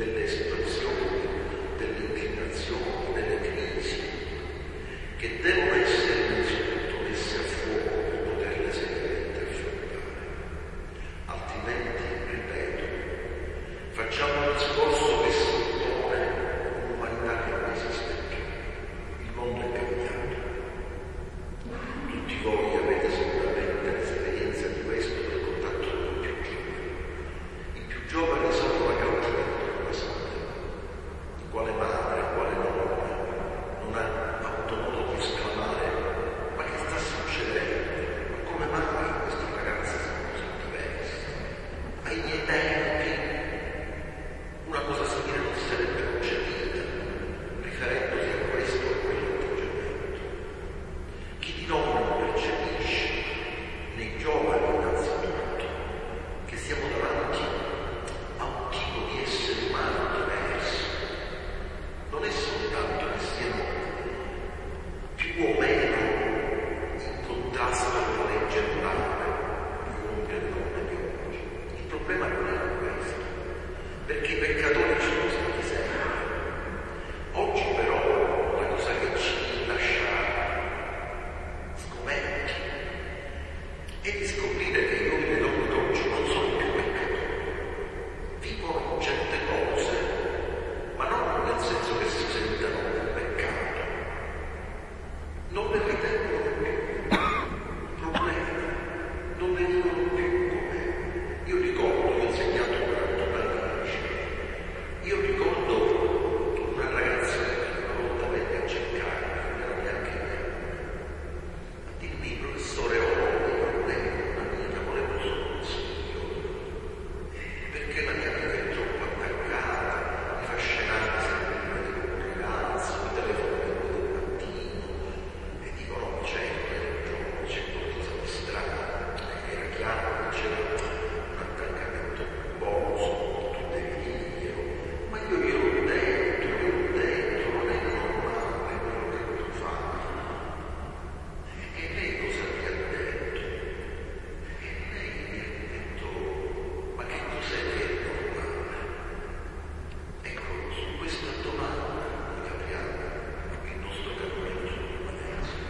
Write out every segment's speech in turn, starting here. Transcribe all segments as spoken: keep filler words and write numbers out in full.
delle espressioni, delle inclinazioni, delle crisi, che devono essere innanzitutto messe a fuoco per poterle seriamente affrontare. Altrimenti, ripeto, facciamo un discorso che si impone un'umanità che non esiste più. Il mondo è cambiato. Tutti voi avete sicuramente l'esperienza di questo del contatto con i più giovani. I più giovani sono la causa dentro la salute. Quale madre, quale nonna non ha avuto modo di esclamare: ma che sta succedendo? Ma come mai questi ragazzi sono così diversi? Ai miei tempi una cosa simile non si sarebbe concepita, riferendosi a questo o a quell'atteggiamento. Chi di noi non percepisce, nei giovani innanzitutto, che siamo davanti a un tipo di essere umano diverso? Non è soltanto che siano più o meno in contrasto con la legge morale, gli uomini e le donne di oggi. Il problema non è questo, perché i peccatori ci sono stati sempre. Oggi però la cosa che ci lascia sgomenti è di scoprire che i uomini e le donne d'oggi non sono più peccatori. Vivono certe cose, ma non nel senso che si sentano un peccato. Non le ritengono più problemi, non le vivono più come. Io ricordo, io ho insegnato quaranta anni al liceo, io ricordo una ragazza che una volta venne a cercare, non era neanche mia, a dirmi: professore, ho un problema, una amica, volevo solo un consiglio, perché la mia amica è troppo attaccata, mi fa scenare sempre prima di un ragazzo, mi telefona alle due del mattino e dico: no, certo, hai ragione, c'è qualcosa di strano. Era chiaro che c'era un attaccamento nervoso, tu devi dirglielo, ma io gliel'ho detto, gliel'ho detto, non è normale quello che tu fai. E lei cosa mi ha detto? E lei mi ha detto: ma che cos'è che è normale? Ecco, su questa domanda noi apriamo il nostro camminamento sull'umanesimo.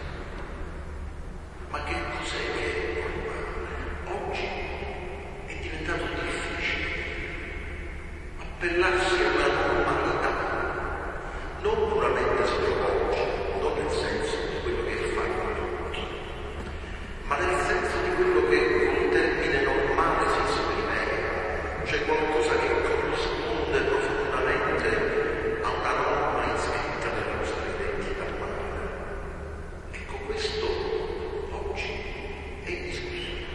Ma che cos'è che è normale? Oggi è diventato difficile appellarsi alla normalità, non puramente sociologico, non nel senso di quello che fanno tutti, ma nel senso di quello che col termine normale si esprimeva, cioè qualcosa che corrisponde profondamente a una norma iscritta nella nostra identità umana. Ecco, questo oggi è in discussione.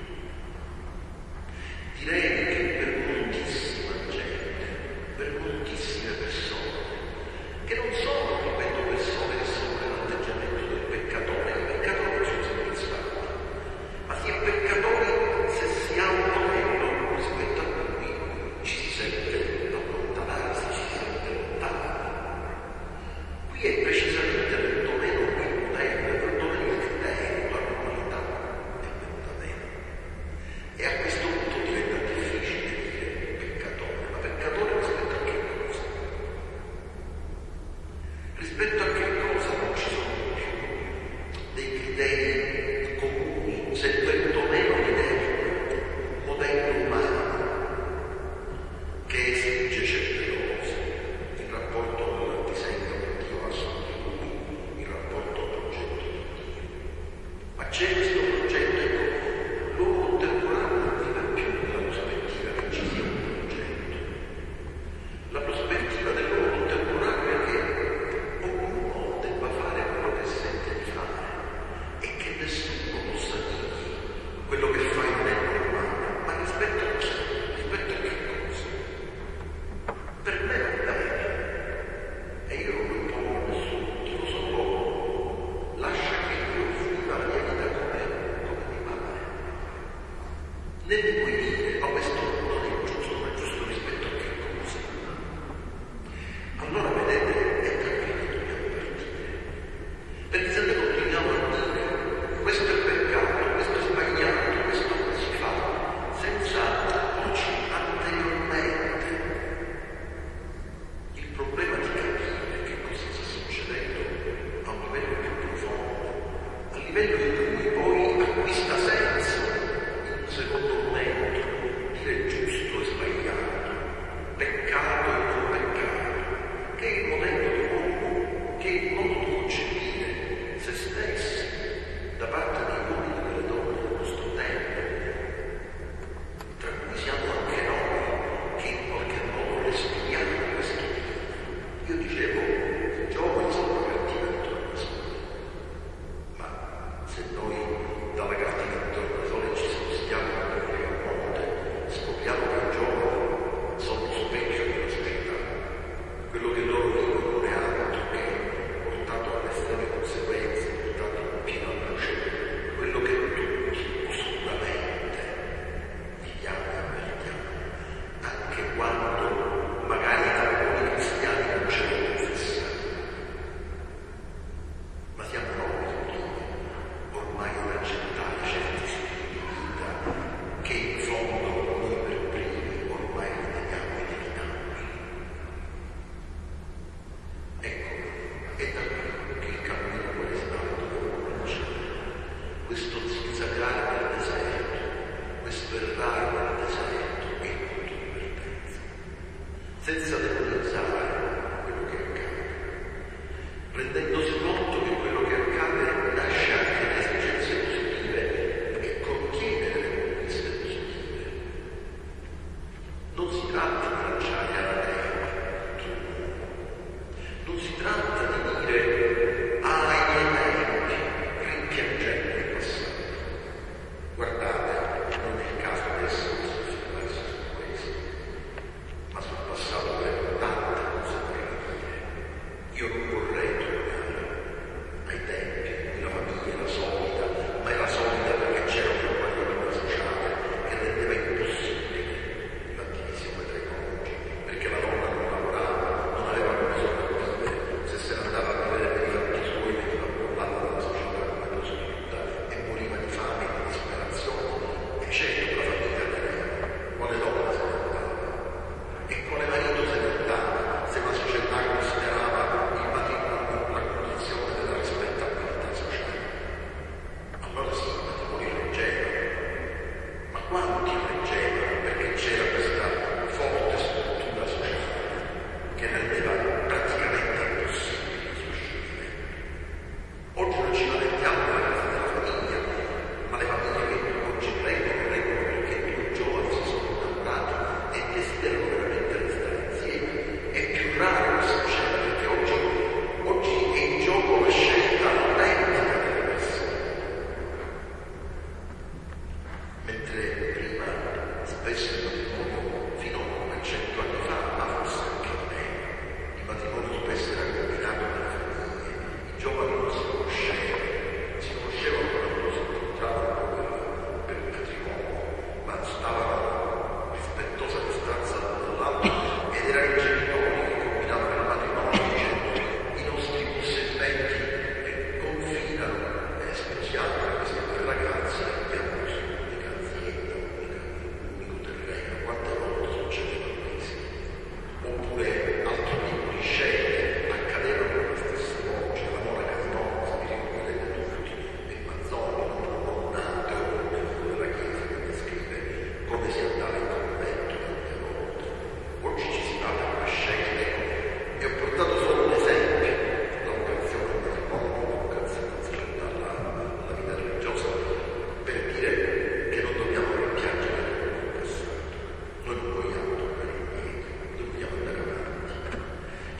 Direi che per moltissima gente, per moltissime persone, che non sono, ripeto, persone che sono nell'atteggiamento del peccatore, il peccatore ci sono stati, ma si è peccatori se si ha un modello rispetto a cui ci si sente allontanarsi, ci si sente lontani. Qui è precisamente venuto meno il modello, è venuto meno il criterio, la normalità è venuta meno. E a questo punto diventa difficile dire peccatore, ma peccatore rispetto a che cosa?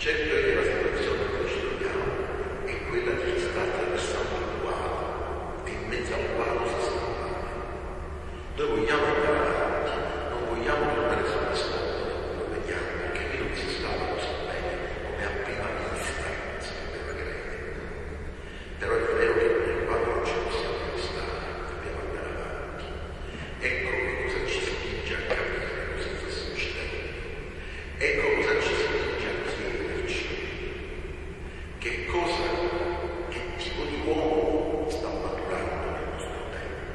Certo è che la situazione che ci troviamo è quella di chi sta attraversando il guado e in mezzo al guado si sta male. Noi vogliamo andare avanti, non vogliamo tornare sulle sponde da quello vediamo, perché qui non si stava così bene come a prima vista si poteva credere. Però è vero che nel quadro non ci possiamo restare, dobbiamo andare avanti. Ecco che cosa ci spinge a capire cosa sta succedendo. Ecco cosa ci spinge a chiederci che cosa, che tipo di uomo sta maturando nel nostro tempo.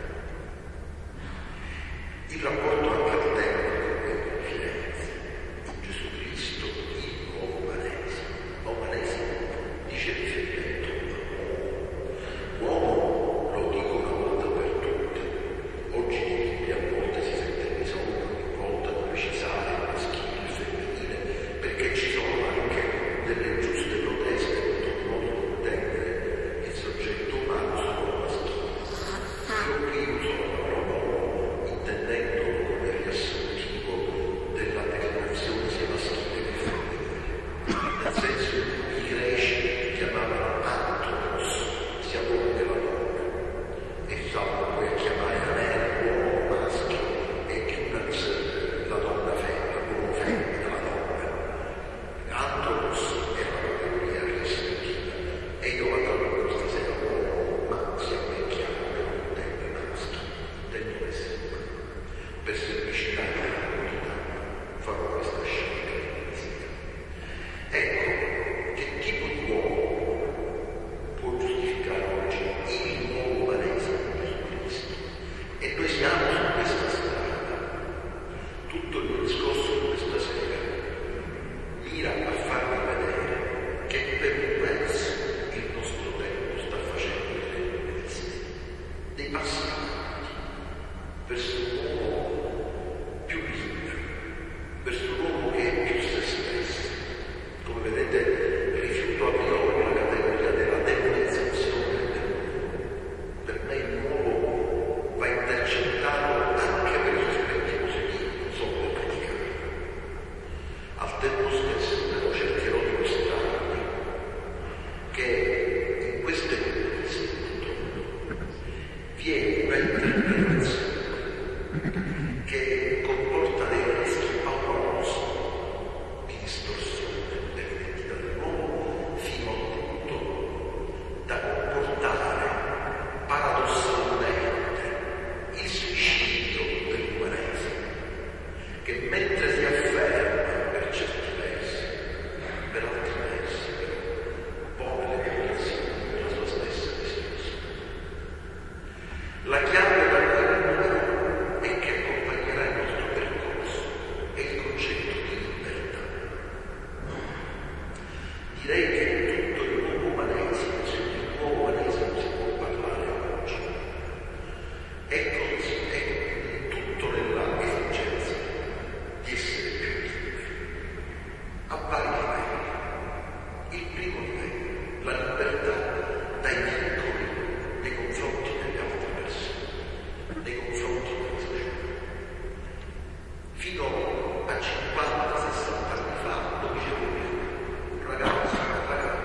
Il rapporto anche al tempo di Firenze, in Gesù Cristo, il nuovo umanesimo. L'umanesimo dice riferimento all'uomo. Uomo lo dico una volta per tutte. Oggi in Bibbia a volte si sente bisogno ogni volta di precisare il maschile e il femminile, perché ci sono anche delle giuste proteste contro il modo di intendere il soggetto umano solo maschile. Io qui uso la parola uomo intendendolo come riassuntivo della declinazione sia maschile che femminile. Nel senso che i greci chiamavano anthropos, sia uomo che la donna, e salvo poi a chiamare anello uomo maschio e chiunas la donna femmina, l'uomo femmina, la donna. Anthropos è una categoria riassuntiva e io vado a questa sera uomo, ma sia ben chiaro che non intendo i maschi, intendo essere umano. Per semplicità e tranquillità farò questa scelta iniziale. Ecco che tipo di uomo può giustificare oggi il nuovo umanesimo di Gesù Cristo. E noi siamo su questa strada. Tutto il mio discorso di questa sera mira a farvi vedere che per un verso il nostro tempo sta facendo delle promesse, dei passi avanti verso un uomo più libero, verso un uomo che è più se stesso. Come vedete, rifiuto a priori la categoria della demonizzazione dell'uomo. Per me il nuovo va intercettato anche per gli aspetti positivi, non solo per criticarlo. Al tempo stesso però cercherò di mostrarvi che in queste condizioni vi è una interpretazione che comporta dei rischi paurosi di distorsione dell'identità dell'uomo, fino al punto da comportare paradossalmente il suicidio dell'umanesimo, che mentre si afferma per certi versi, per altri versi però pone le condizioni della sua stessa distruzione. La chiave della guerra è che accompagnerà il nostro percorso è il concetto di libertà. Direi che tutto il nuovo umanesimo, se di nuovo umanesimo si può parlare oggi, è così, è tutto nella esigenza di essere più liberi a vari livelli. Il primo livello, la libertà dai vincoli nei confronti delle altre persone, nei confronti della società. Fino a cinquanta sessanta anni fa, lo dicevo prima, un ragazzo, una ragazza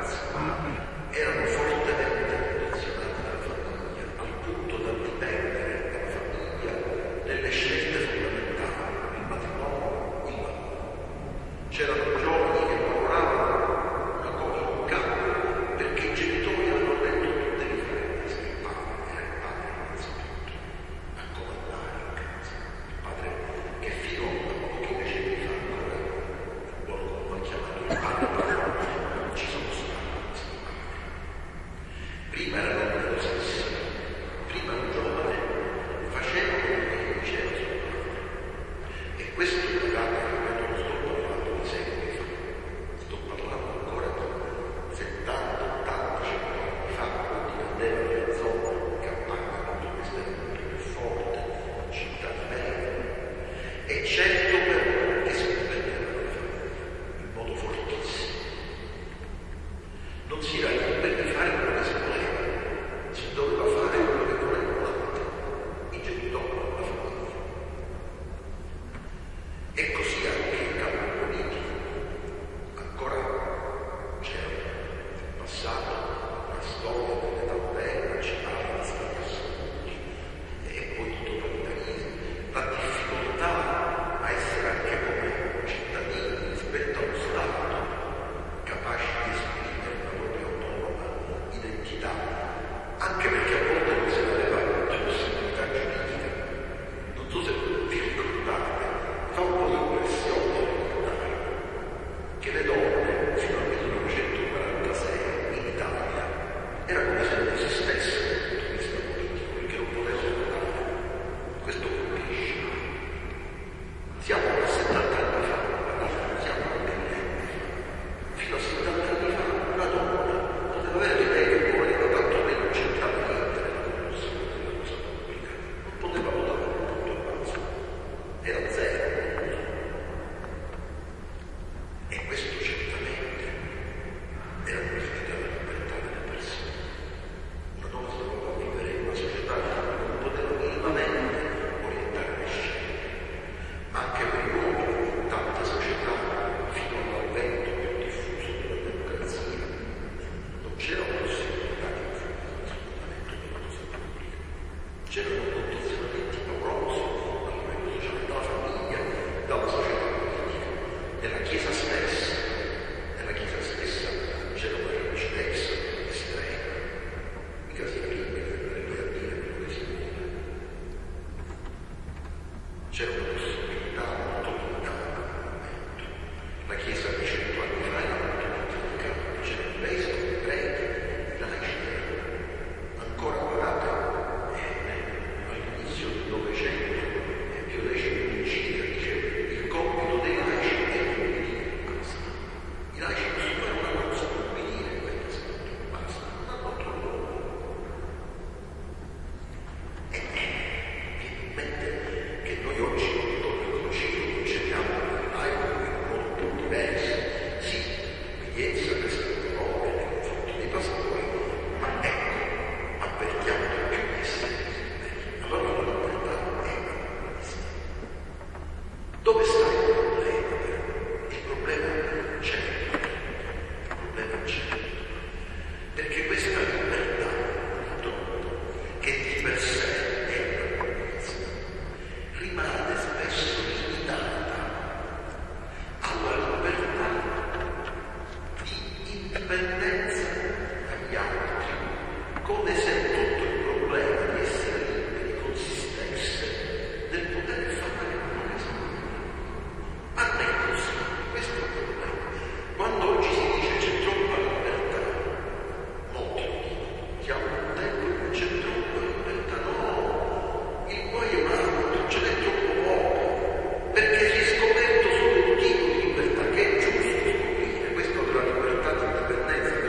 dipendenza dagli altri, come se tutto il problema di essere liberi consistesse nel poter fare una cosa. Ma non è così, questo è il problema. Quando oggi si dice c'è troppa libertà, molti lo dicono, siamo in un tempo in cui c'è troppa libertà, no, il guaio è un altro, ce n'è troppo poco, perché si è scoperto solo un tipo di libertà che è giusto scoprire, questo della libertà di indipendenza.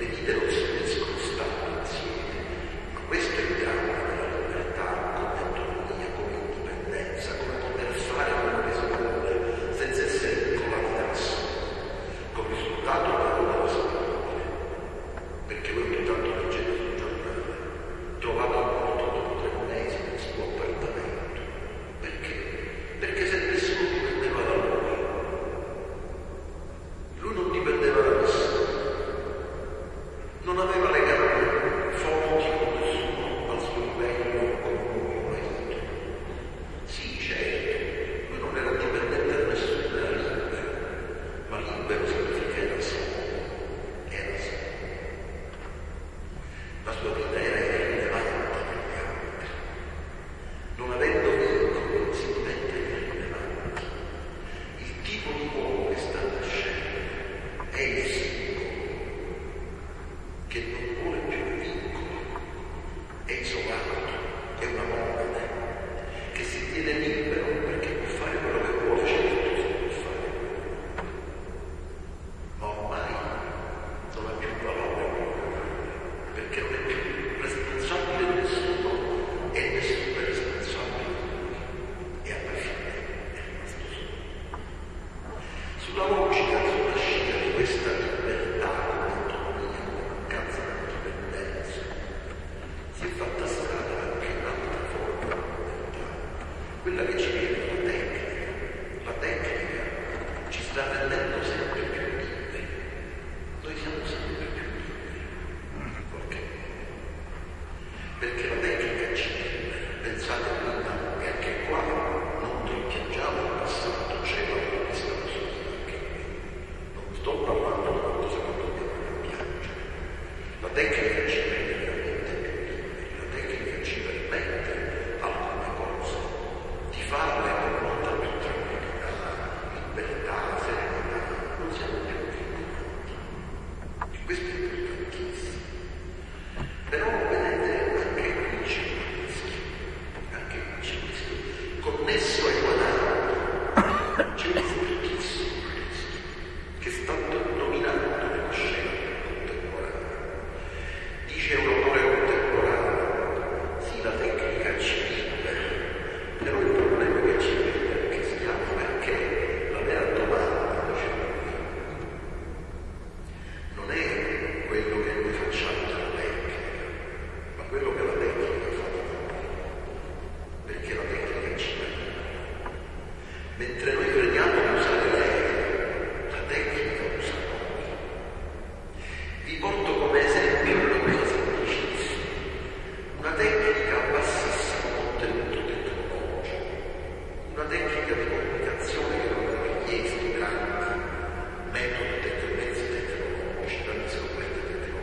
le vite non si uniscono, stanno insieme, ma questo è il dramma della libertà come autonomia, come indipendenza, come poter fare quello che si vuole senza essere vincolati da nessuno. Con risultato però una cosa probabile, perché voi ogni tanto leggete sul giornale, trovato morto dopo tre mesi nel suo appartamento. Perché? Perché se nessuno dipendeva da lui, lui non dipendeva da nessuno, non aveva legami forti con nessuno al suo livello come un marito. Sì, certo, lui non era dipendente da nessuno, era libero, ma libero significa era solo, era solo. La sua vita era irrilevante per gli altri. Non avendo vincoli non si diventa irrilevanti. Il tipo di uomo che sta nascendo è il singolo, che non vuole più vincoli, è isolato, è una monade, che si tiene libero perché può fare quello che vuole, certo si può fare, ma ormai non ha più valore quello che vuole, perché non è più responsabile di nessuno e nessuno è responsabile di lui, e alla fine è rimasto solo. Sulla logica, sulla scia di questa libertà come autonomia, come mancanza di indipendenza, si è fatta strada anche un'altra forma di libertà, quella che ci viene dalla tecnica. La tecnica ci sta rendendo sempre più liberi. Noi siamo sempre più liberi, in qualche modo, perché la tecnica ci libera. Pensate prima, e anche qua non rimpiangiamo il passato, c'è la vista positiva anche qui. Non sto parlando di una cosa che dobbiamo rimpiangere. La tecnica ci rende veramente più liberi, la tecnica ci permette alcune cose di farle con molta più tranquillità, libertà, serenità, non siamo più vincolati. E questo è importantissimo. Però vedete, anche qui c'è un rischio, anche qui c'è un rischio connesso ai guadagni, c'è un fortissimo rischio che sta dominando la scena contemporanea. Dice un autore contemporaneo, sì, la tecnica ci libera, però il problema che ci libera che si chiama perché la vera domanda, dice lui, non è quello che noi facciamo dalla tecnica, ma quello che la tecnica fa di noi, perché la tecnica ci aiuta. Mentre noi crediamo di usare lei, la tecnica usa noi. Vi porto come esempio una cosa semplicissima, una tecnica a bassissimo contenuto tecnologico, una tecnica di comunicazione che non ha richiesto grandi metodi e mezzi tecnologici, grandi scoperte tecnologiche.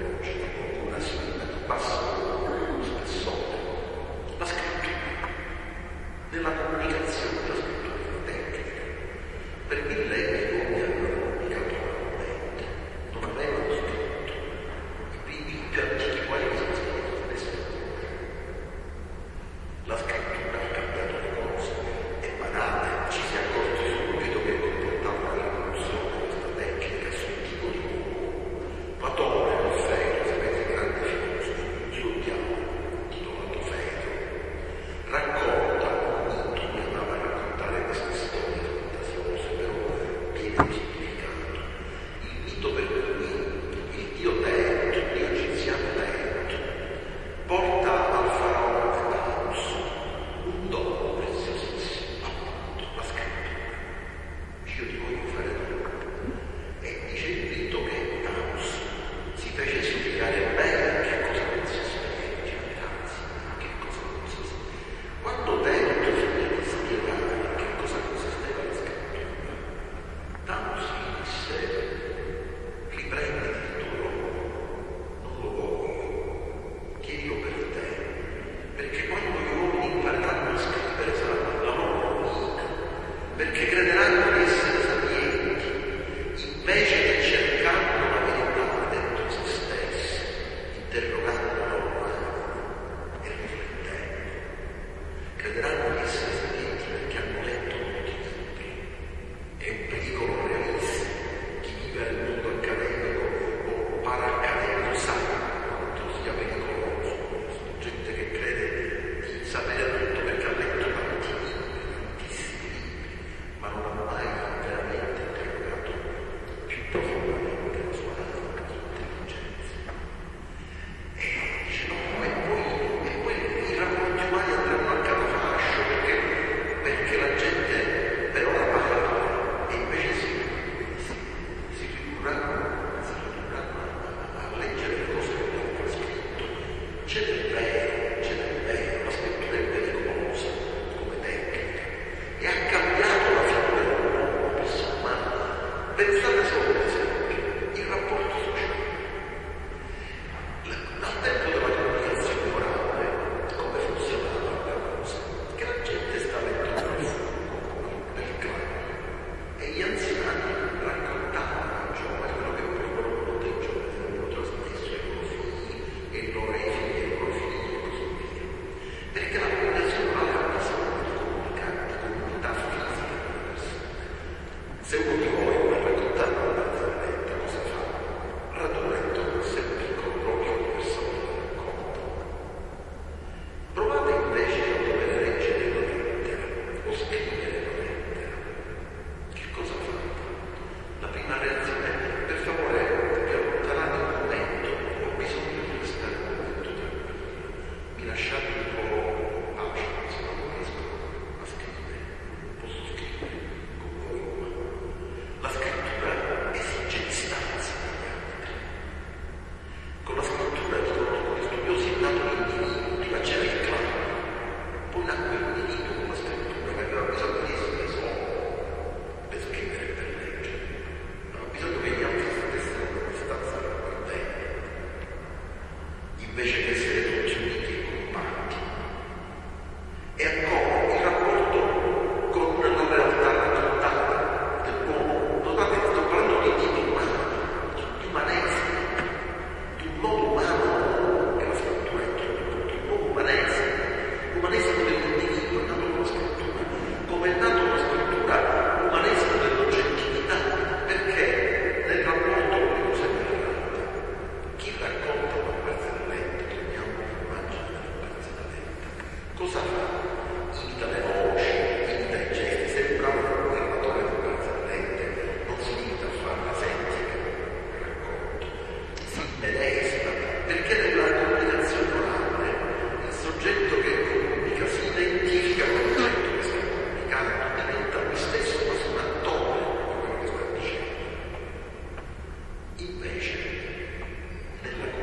invece che essere tutti uniti e compatti. E ancora il rapporto con la realtà raccontata dell'uomo. Notate che sto parlando di tipo umano, di umanesimo, di un modo umano che la scrittura è tutto, di un modo umanesimo, l'umanesimo dell'individuo è nato con la scrittura, come è nato la scrittura, l'umanesimo dell'oggettività, perché nel rapporto con le cose narrate, chi racconta una barzelletta, torniamo all'immagine della barzelletta, cosa fa? Imita le voci, imita i gesti, sembra un narratore di barzellette, non si limita a farla senti che racconto, si medesima, perché nella comunicazione orale il soggetto che comunica si identifica con il soggetto che sta comunicando, diventa lui stesso quasi un attore di quello che sta dicendo. Invece, nella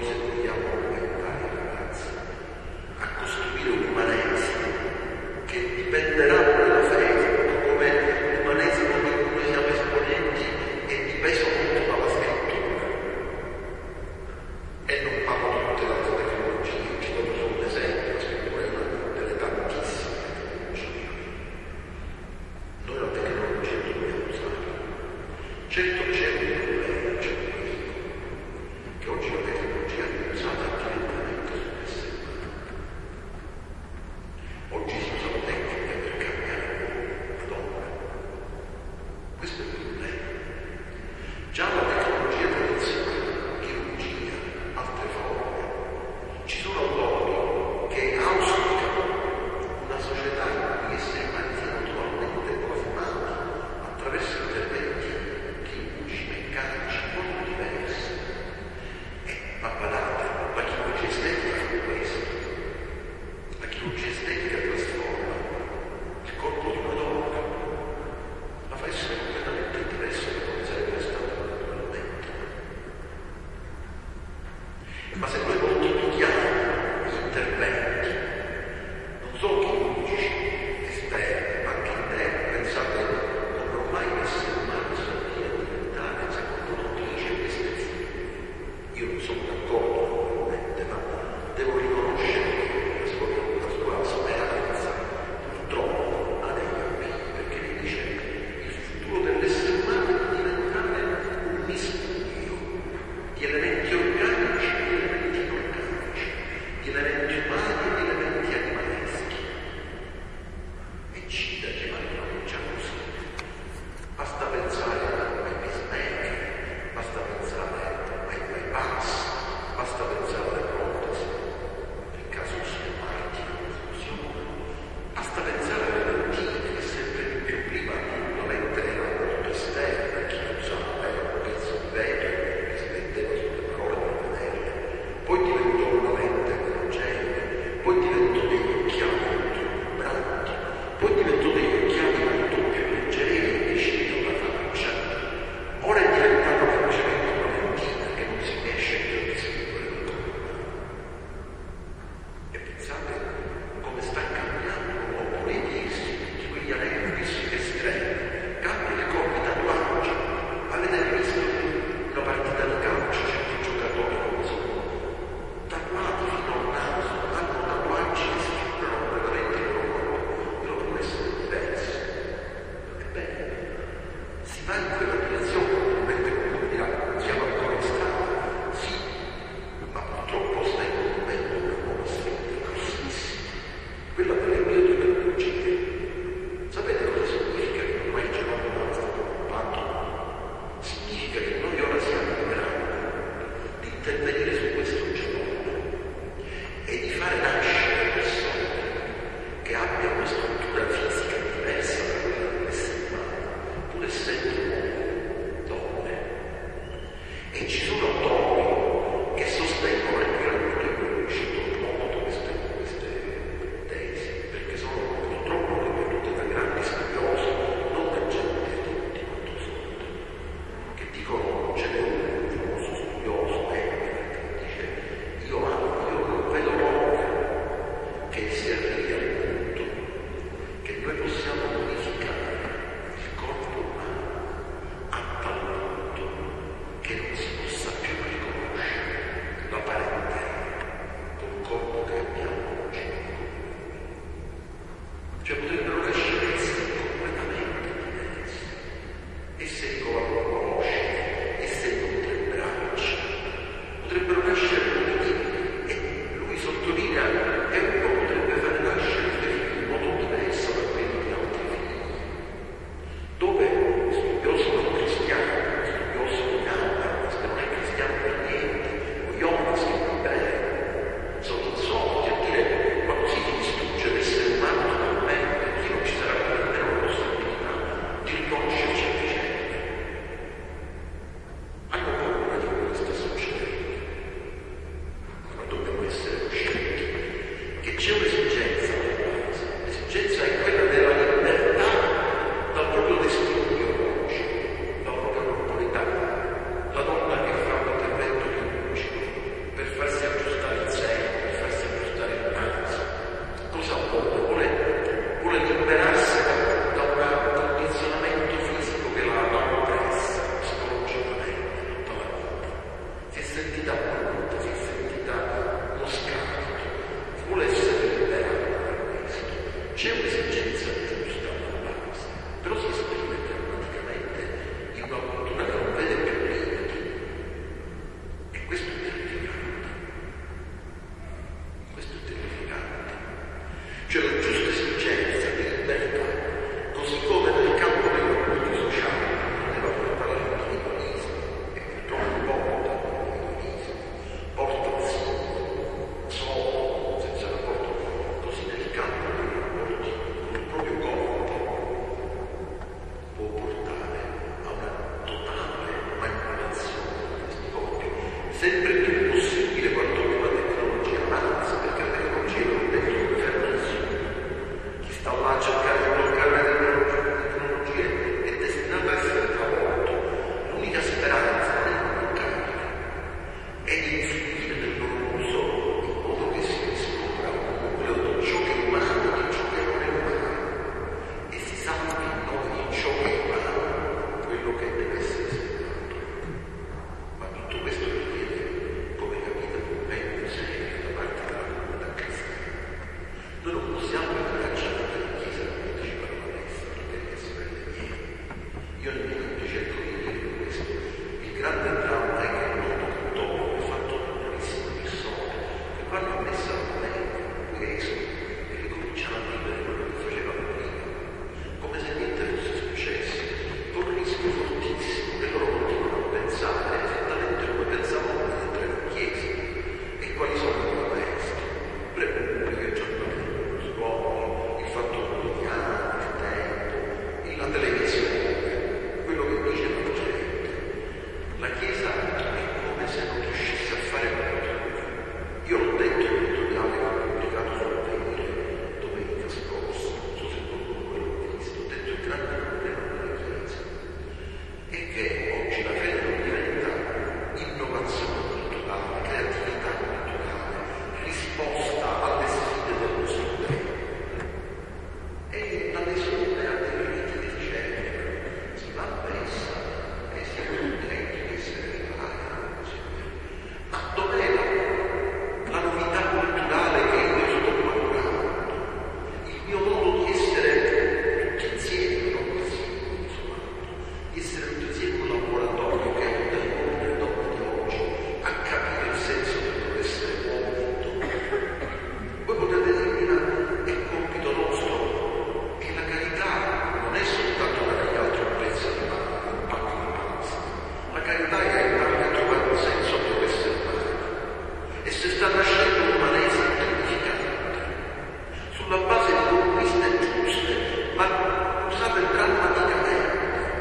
se vogliamo aiutare i ragazzi a costruire un'umanesimo che dipenderà dalla fede, come l'umanesimo di cui noi siamo esponenti è dipeso molto dalla scrittura. E non parlo di tutte le altre tecnologie, ci do solo un esempio, la scrittura è una delle tantissime tecnologie. Noi la tecnologia dobbiamo usare. Certo c'è un problema, c'è un pericolo, che oggi la tecnologia è usata direttamente sull'essere umano. Oggi si usano tecniche per cambiare l'uomo, la donna. Questo è il problema. Già la tecnologia tradizionale, chirurgia, altre forme, ci sono autori che auspicano una società in cui gli esseri umani siano totalmente plasmati attraverso interventi chirurgici, meccanici, molto diversi. E ma badate, la chirurgia estetica fa questo. La chirurgia estetica trasforma il corpo di una donna, la fa essere completamente diverso da come sarebbe stato naturalmente. Ma se noi moltiplichiamo gli interventi, non solo chirurgici, esterni, ma anche interni, pensate come ormai gli esseri umani sono diventati, secondo l'autrice, estetici. Io non sono d'accordo naturalmente, ma devo riconoscere la sua, la sua speranza, purtroppo ha degli obblighi, perché lei dice il futuro dell'essere umano è diventare un miscuglio di elementi organici e di elementi inorganici, di elementi umani e di elementi animaleschi. E ci da chiamarlo già così. Basta pensare ai pacemaker, basta pensare ai bypass, basta pensare alle protesi, nel caso sia parti o fusione, basta pensare alle lentine che sempre di più prima la lente era molto esterna, chi lo usava era un pezzo di vetro che si metteva sulle parole per vederle, poi diventò una lente velocemente, poi diventò degli occhiali molto più grandi, poi diventò degli occhiali molto più leggeri vicini alla faccia. Ora è diventata semplicemente una lentina che non si riesce più a distinguere dal corpo. E pensate come sta cambiando l'uomo nei dischi, tutti quegli anelli fisici estremi, cambia il corpo, i tatuaggi. Avete visto una partita di calcio, certi giocatori non sono tatuati fino al naso, hanno tatuaggi che si figurano veramente il loro corpo, devono essere diversi. Ebbene, si va in quella direzione, ovviamente come dirà, siamo ancora in strada, sì, ma purtroppo sta incombendo una nuova sfida grossissima, quella delle biotecnologie. Sapete cosa significa che ormai il genoma umano è stato occupato? Significa che noi ora siamo in grado di intervenire su questo genoma e di fare nascere persone che abbiano una struttura fisica diversa da quella dell'essere umano, pur essendo uomini, donne. E ci sono autori che sostengono, e io non ho riuscito molto queste, queste tesi, perché sono purtroppo ripetute da grandi studiosi, non da gente di tutti quanto sono, che dicono, c'è un famoso studioso, eh, sentita brutta, si è sentita uno scarico, vuole essere liberata da questo. C'è un'esigenza giusta alla base, però si esprime drammaticamente in una cultura che non vede più limiti. E questo è terrificante. Questo è terrificante. C'è la giusta esigenza di libertà, così come nel campo dei rapporti sociali, non era per parlare di individualismo, e purtroppo porta all'individualismo, porta al singolo, solo, senza rapporto, così nel campo dei rapporti con il proprio corpo può portare a una totale manipolazione di questi corpi, sempre più possibile quanto più la tecnologia avanza, perché la tecnologia non è più un fermissimo. Chi sta là a cercare di bloccare le tecnologie è destinato a essere travolto. L'unica speranza non è bloccarle, è di influire nel loro uso in modo che si riscopra un nucleo di ciò che è umano, di ciò che non è umano, e si salvi in nome di ciò che è umano quello che deve essere salvato. Ma tutto questo richiede, come capite, un impegno serio da parte della comunità cristiana. Noi non possiamo rintracciare che la Chiesa non partecipa alla messa, perché deve essere le viene. Io nel mio libro cerco di dire questo. Il grande dramma è che il mondo cattolico è fatto da pochissime persone che vanno a messa la domenica, poi escono e ricominciano a vivere quello che facevano prima, come se niente fosse successo, con un rischio fortissimo che loro continuano a pensare esattamente come pensavano dentro la Chiesa. E quali sono i maestri? Repubblica, giornalismo, scuole, il fatto quotidiano, il tempo, la televisione, quello che dice la gente. La Chiesa è come se non riuscisse a fare molto. Io l'ho detto in un editoriale che ho pubblicato sul Venire domenica scorsa, non so se qualcuno l'ha visto, ho detto il grande problema della Chiesa è che oggi la fede non diventa innovazione culturale, creatività culturale, risposta alle sfide del nostro tempo. È l'adesione a dei riti del genere. Si va a messa e si è contenti di essere riparati e così via. Ma dov'è la, la novità culturale che io sto maturando? Il mio modo di essere tutti insieme, non così, insomma, di essere tutti insieme un laboratorio che aiuta gli uomini e le donne di oggi a capire il senso del loro essere uomo. Voi potete dirmi, ma è compito nostro, e la carità non è soltanto dare agli altri un pezzo di pane, un pacco di pasta. La carità è aiutare a trovare un senso al loro essere umano. E se sta nascendo un umanesimo terrificante, sulla base di conquiste giuste, ma usate drammaticamente,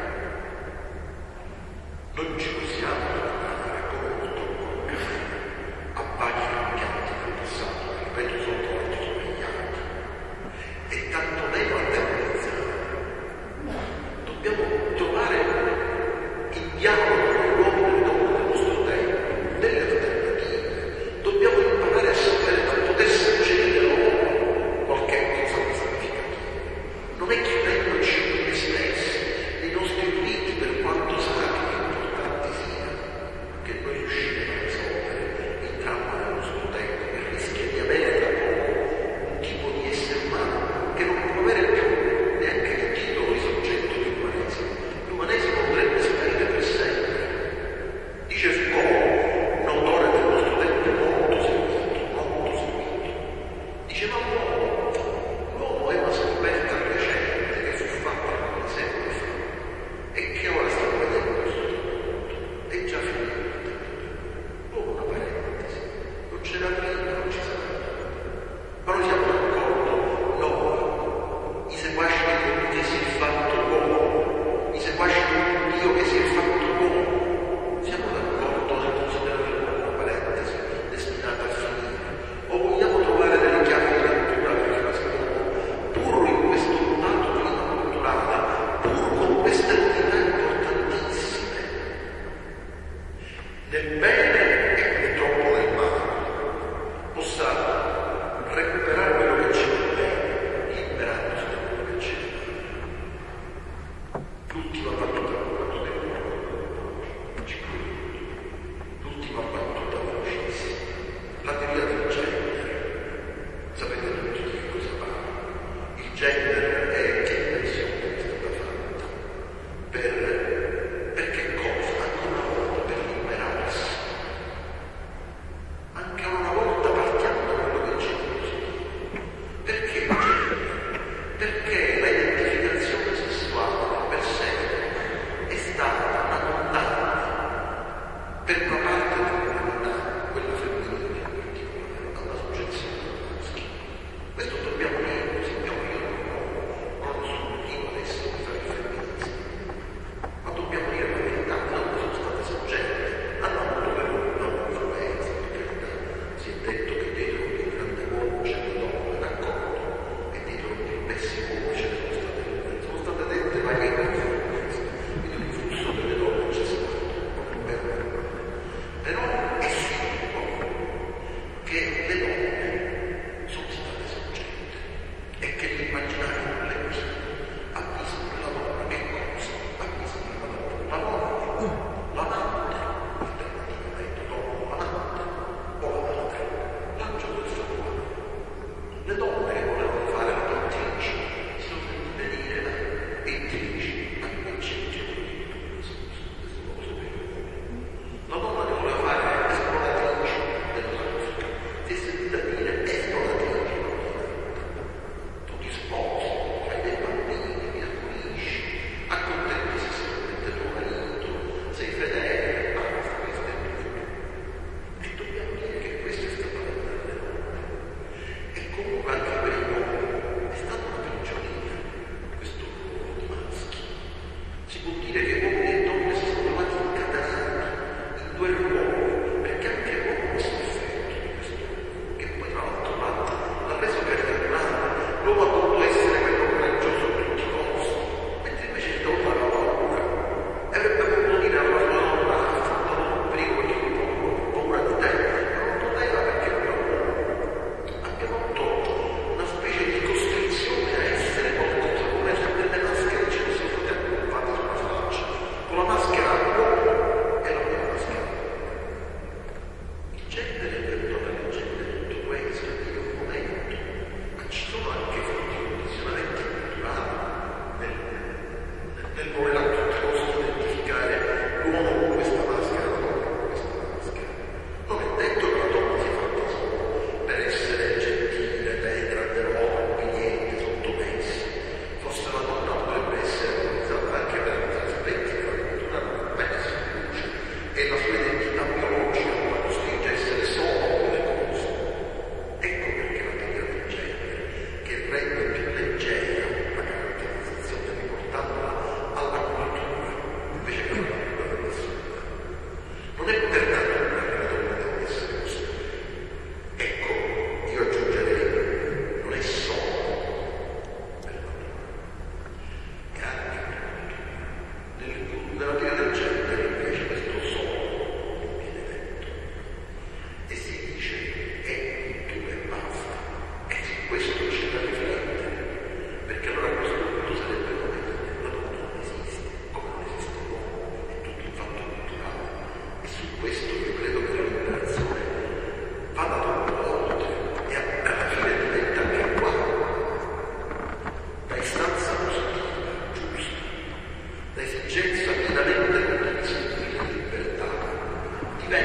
non ci possiamo trovare, come purtroppo accade, a pagine impianti del passato, che ripeto sono torti sbagliati, e tanto meno a demonizzare. Dobbiamo trovare il dialogo con gli uomini e le donne del nostro tempo, delle alternative. Dobbiamo imparare a sapere, a poter suggerire loro qualche cosa di significativo. Non è chiudendoci in noi stessi, nei nostri riti, per quanto sacri e importanti siano, che noi riusciremo a risolvere il dramma del nostro tempo, che rischia di avere da poco un tipo di essere umano che non può avere più neanche il titolo di soggetto di umanesimo. L'umanesimo dovrebbe sparire per sempre. Dice Foucault, un autore del nostro tempo molto seguito, molto seguito. Dice, ma l'uomo, l'uomo è una scoperta recente che fu fatta alcuni secoli fa e che ora stiamo vedendo questo tramonto. È già finito il tempo. L'uomo è una parentesi. Non c'era prima, non ci sarà dopo. Ma noi siamo d'accordo? No. I seguaci di colui che si è fatto uomo, i seguaci di un Dio che si è fatto uomo. Siamo d'accordo nel considerare l'uomo una parentesi destinata a finire? O vogliamo trovare delle chiavi di lettura per rimascherare, pur in questo dato clima culturale, pur con queste novità importantissime, nel bene e purtroppo nel male, possa recuperare quello che c'è nel bene, liberandosi da quello che c'è nel male. L'ultima battuta, quando devo ci credo. L'ultima battuta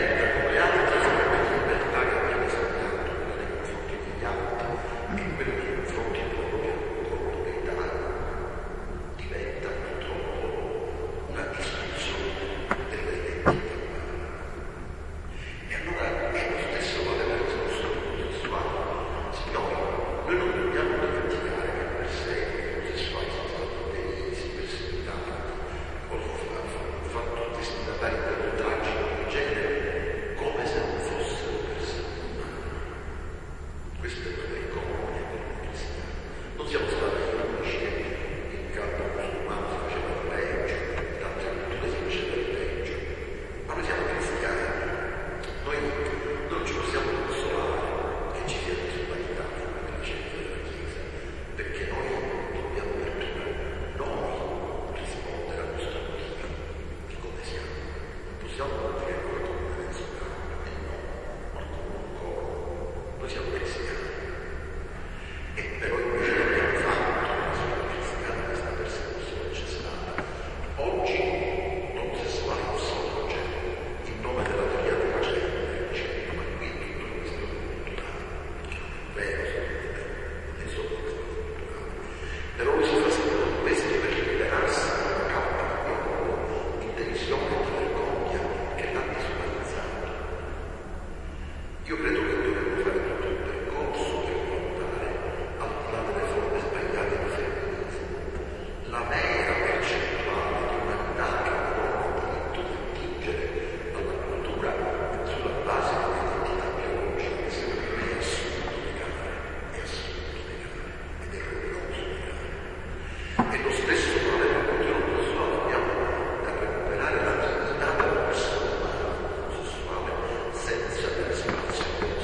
senza avere spazio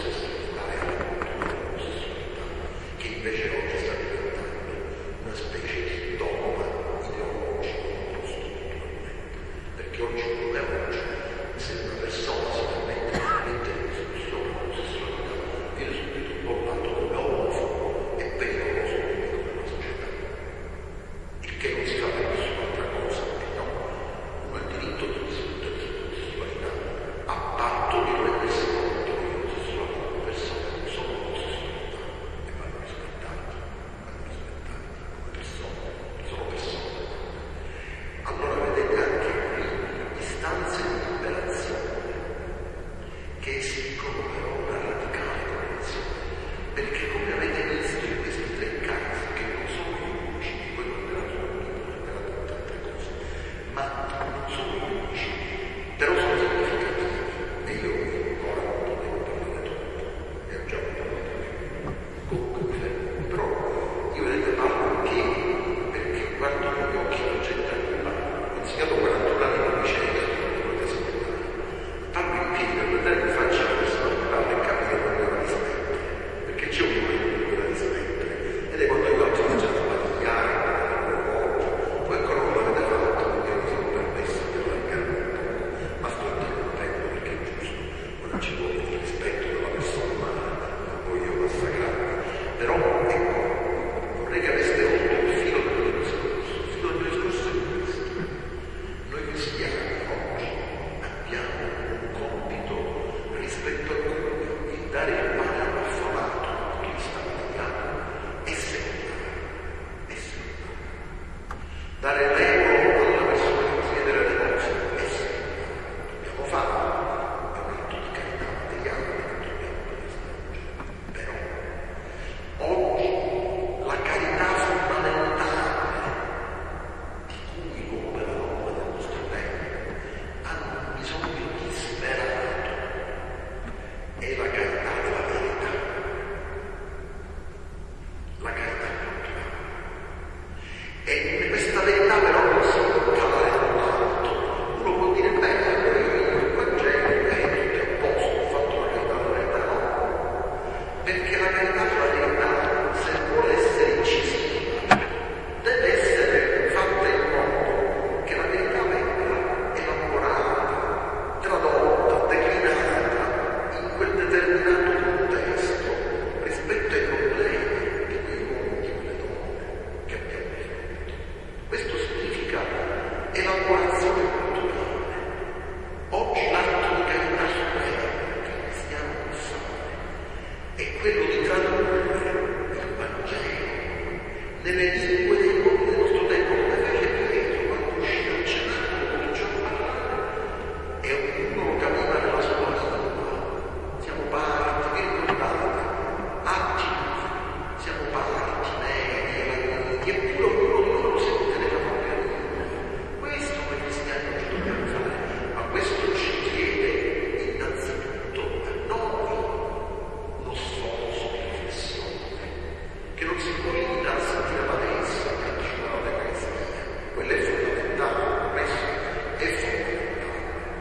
nelle lingue dei popoli del nostro tempo, come fece Pietro quando uscì dal cenacolo, cominciò a parlare e ognuno lo capiva nella sua lingua. Siamo parti, vi ricordate? Atti, siamo parti, neri, eppure ognuno di loro sente nella propria lingua. Questo noi cristiani non ci dobbiamo fare, ma questo ci chiede innanzitutto a noi lo sforzo di riflessione, che non si può limitare a sentire la messa, a partecipare all'Eucaristia. Quello è fondamentale, la messa è fondamentale.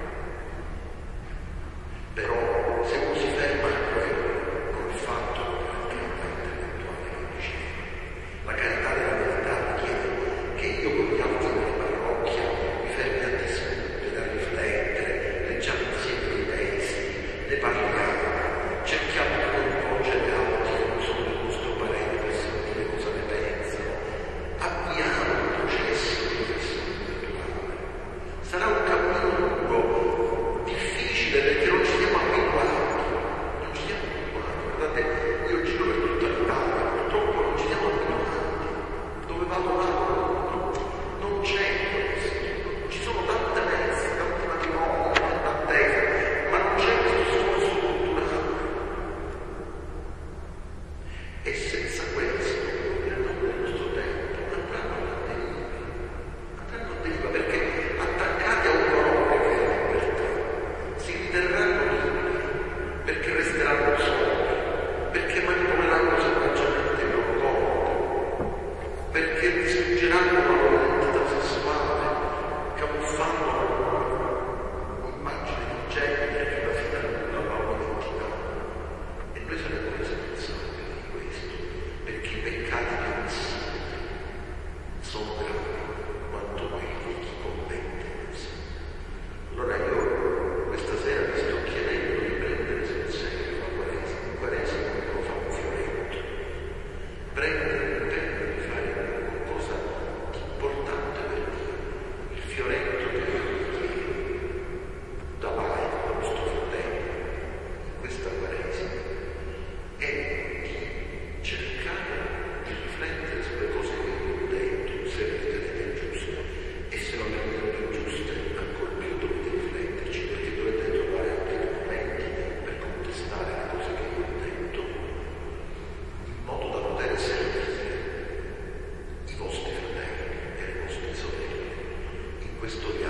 Però se uno si ferma a quello, col fatto della carità intellettuale che dicevo, la carità della verità richiede che io con gli altri della parrocchia mi fermi a discutere, a riflettere, leggiamo insieme dei testi, ne parliamo, cerchiamo di coinvolgere altri che non sono del nostro parere per sentire cosa ne pensano, avviamo un processo di riflessione intellettuale. Sarà un cammino lungo, difficile, perché non ci siamo abituati, non ci siamo abituati. Guardate, io giro per tutta l'Italia, purtroppo non ci siamo abituati. Dove vado vado, non c'è questo. Ci sono tante messe, tanti matrimoni, tante attese, ma non c'è questo sforzo culturale. E senza questo, nel nome del nostro tempo, andranno a deriva. Andranno a deriva perché attaccati a un valore che è la libertà, si riterranno liberi, perché resteranno soli, perché manipoleranno selvaggiamente il loro corpo, perché distruggeranno la loro identità sessuale, camuffando un'immagine di genere che alla fine annulla la loro identità. E noi saremo responsabili di questo, perché i peccati che ammissibili sono gravi quanto quelli di chi commette così. Allora io questa sera vi sto chiedendo di prendere sul serio la Quaresima. In Quaresima uno fa un fioretto, prendere l'impegno di fare qualcosa di importante per Dio, il fioretto che Dio richiede da laico, da nostro fratello, in questa Quaresima, è di cercare di riflettere sulle cose che io ho detto, se le ritenete giuste, e se non le ritenete giuste, ancora più dovete rifletterci, perché dovete trovare anche i documenti per contestare le cose che io ho detto, in modo da poter servire i vostri fratelli e le vostre sorelle in questo viaggio